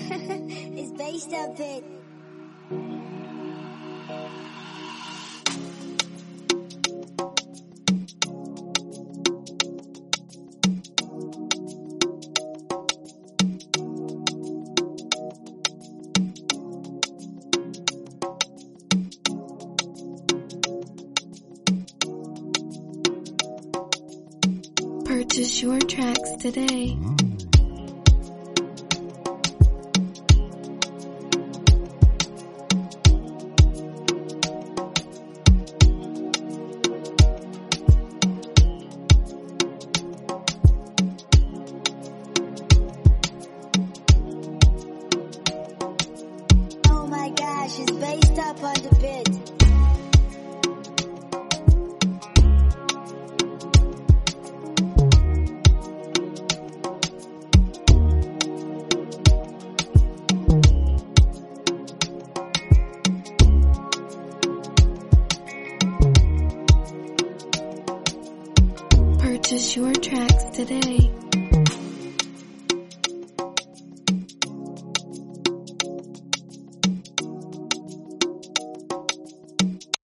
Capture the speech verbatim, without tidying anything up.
It's based up it. Purchase your tracks today. Oh my gosh, it's based up on the bit. Purchase your tracks today.